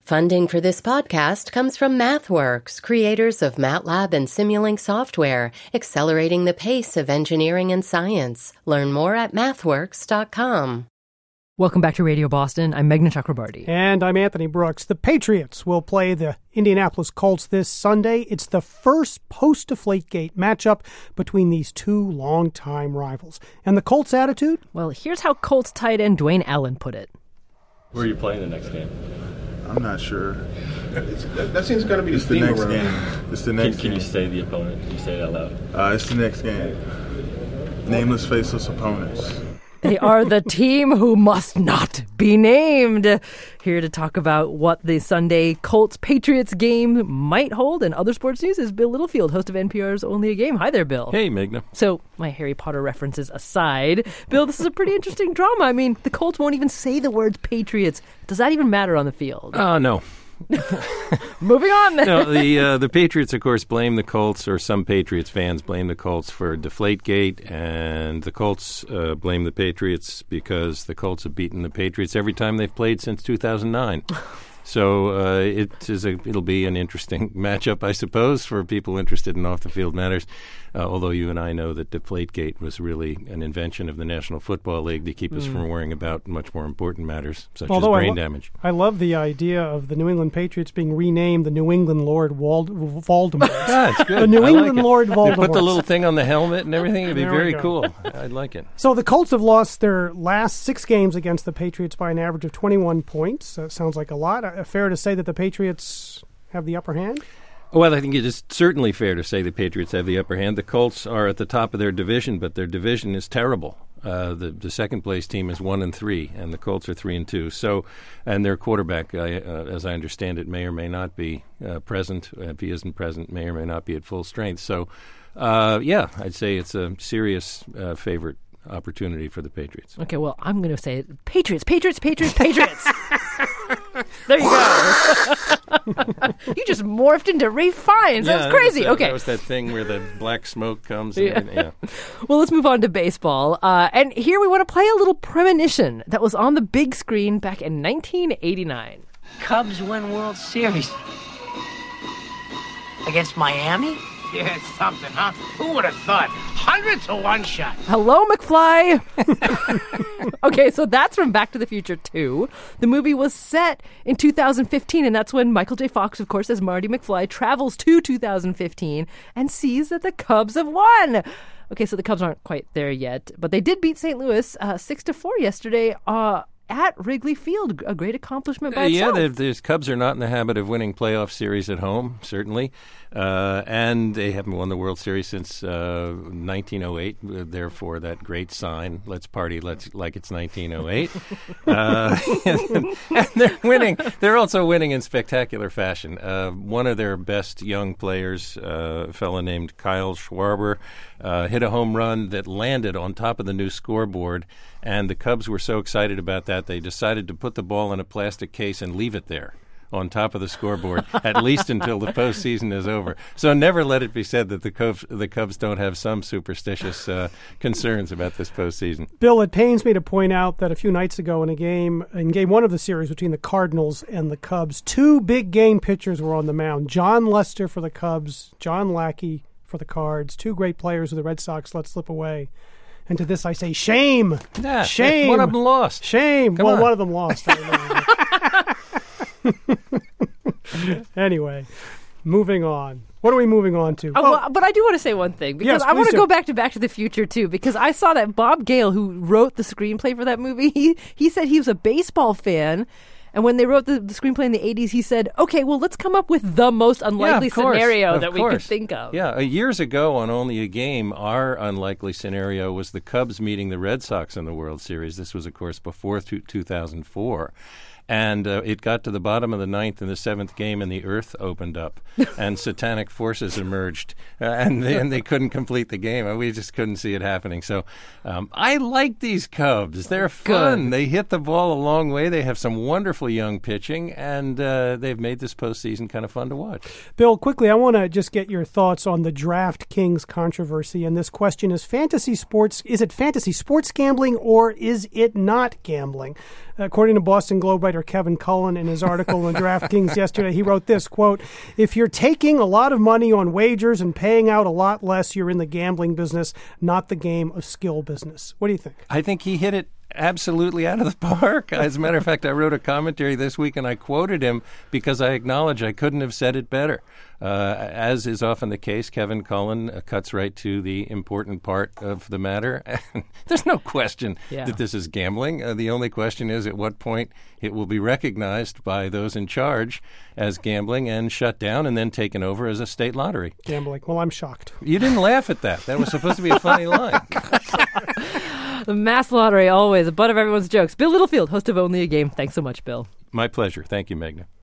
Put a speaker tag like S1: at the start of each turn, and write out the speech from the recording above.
S1: Funding for this podcast comes from MathWorks, creators of MATLAB and Simulink software, accelerating the pace of engineering and science. Learn more at mathworks.com.
S2: Welcome back to Radio Boston. I'm Meghna Chakrabarti.
S3: And I'm Anthony Brooks. The Patriots will play the Indianapolis Colts this Sunday. It's the first post-Deflategate matchup between these two longtime rivals. And the Colts' attitude?
S2: Well, here's how Colts tight end Dwayne Allen put it.
S4: Where are you playing the next game?
S5: I'm not sure.
S6: That seems going to be
S5: the next game. It's the next game.
S4: Can you say the opponent? Can you say it out loud?
S5: It's the next game. Nameless, faceless opponents.
S2: They are the team who must not be named. Here to talk about what the Sunday Colts-Patriots game might hold and other sports news is Bill Littlefield, host of NPR's Only a Game. Hi there, Bill.
S4: Hey, Meghna.
S2: So, my Harry Potter references aside, Bill, this is a pretty interesting drama. I mean, the Colts won't even say the words Patriots. Does that even matter on the field?
S7: No.
S2: Moving on.
S7: No, the Patriots, of course, blame the Colts, or some Patriots fans blame the Colts for Deflategate, and the Colts blame the Patriots because the Colts have beaten the Patriots every time they've played since 2009. So it'll be an interesting matchup, I suppose, for people interested in off-the-field matters, although you and I know that Deflategate was really an invention of the National Football League to keep us from worrying about much more important matters, such as brain damage.
S3: I love the idea of the New England Patriots being renamed the New England Lord Voldemort.
S7: Yeah, it's good.
S3: The New England Lord Voldemort.
S7: They put the little thing on the helmet and everything. It'd be very cool. I'd like it.
S3: So the Colts have lost their last 6 games against the Patriots by an average of 21 points. Sounds like a lot. Fair to say that the Patriots have the upper hand?
S7: Well, I think it is certainly fair to say the Patriots have the upper hand. The Colts are at the top of their division, but their division is terrible. The second place team is 1-3, and the Colts are 3-2. So, and their quarterback, as I understand it, may or may not be present. If he isn't present, may or may not be at full strength. So, I'd say it's a serious favorite opportunity for the Patriots.
S2: Okay, well, I'm going to say it. Patriots. There you go. You just morphed into Ralph Fiennes. That was crazy.
S7: That was that thing where the black smoke comes. Yeah.
S2: Well, let's move on to baseball. And here we want to play a little premonition that was on the big screen back in 1989.
S8: Cubs win World Series. Against Miami?
S6: Yeah, it's something, huh? Who would have thought? 100 to 1 shot.
S2: Hello, McFly. Okay, so that's from Back to the Future 2. The movie was set in 2015, and that's when Michael J. Fox, of course, as Marty McFly, travels to 2015 and sees that the Cubs have won. Okay, so the Cubs aren't quite there yet, but they did beat St. Louis 6-4 yesterday at Wrigley Field. A great accomplishment by itself.
S7: Yeah, the Cubs are not in the habit of winning playoff series at home, certainly. And they haven't won the World Series since 1908. Therefore, that great sign, let's party like it's 1908. And they're winning. They're also winning in spectacular fashion. One of their best young players, a fellow named Kyle Schwarber, hit a home run that landed on top of the new scoreboard. And the Cubs were so excited about that, they decided to put the ball in a plastic case and leave it there on top of the scoreboard, at least until the postseason is over. So never let it be said that the Cubs don't have some superstitious concerns about this postseason.
S3: Bill, it pains me to point out that a few nights ago in game 1 of the series between the Cardinals and the Cubs, 2 big game pitchers were on the mound. John Lester for the Cubs, John Lackey for the Cards, 2 great players who the Red Sox let slip away. And to this I say, shame!
S7: Yeah,
S3: shame!
S7: One of them lost.
S3: Shame!
S7: Come on.
S3: One of them lost. Anyway, moving on. What are we moving on to?
S2: Well, but I do want to say one thing, because I want to go back to the Future, too, because I saw that Bob Gale, who wrote the screenplay for that movie, he said he was a baseball fan. And when they wrote the screenplay in the 80s, he said, okay, well, let's come up with the most unlikely scenario that we could think of.
S7: Yeah, years ago on Only a Game, our unlikely scenario was the Cubs meeting the Red Sox in the World Series. This was, of course, before 2004. And it got to the bottom of the 9th in the 7th game, and the earth opened up, and satanic forces emerged, and they couldn't complete the game. We just couldn't see it happening. So I like these Cubs. They're fun. Good. They hit the ball a long way. They have some wonderful young pitching, and they've made this postseason kind of fun to watch.
S3: Bill, quickly, I want to just get your thoughts on the DraftKings controversy. And this question is, is it fantasy sports gambling, or is it not gambling? According to Boston Globe writer Kevin Cullen in his article in DraftKings yesterday, he wrote this, quote, "If you're taking a lot of money on wagers and paying out a lot less, you're in the gambling business, not the game of skill business." What do you think?
S7: I think he hit it absolutely out of the park. As a matter of fact, I wrote a commentary this week and I quoted him because I acknowledge I couldn't have said it better. As is often the case, Kevin Cullen cuts right to the important part of the matter. There's no question that this is gambling. The only question is at what point it will be recognized by those in charge as gambling and shut down and then taken over as a state lottery.
S3: Gambling. Well, I'm shocked.
S7: You didn't laugh at that. That was supposed to be a funny line.
S2: The mass lottery, always a butt of everyone's jokes. Bill Littlefield, host of Only a Game. Thanks so much, Bill.
S7: My pleasure. Thank you, Meghna.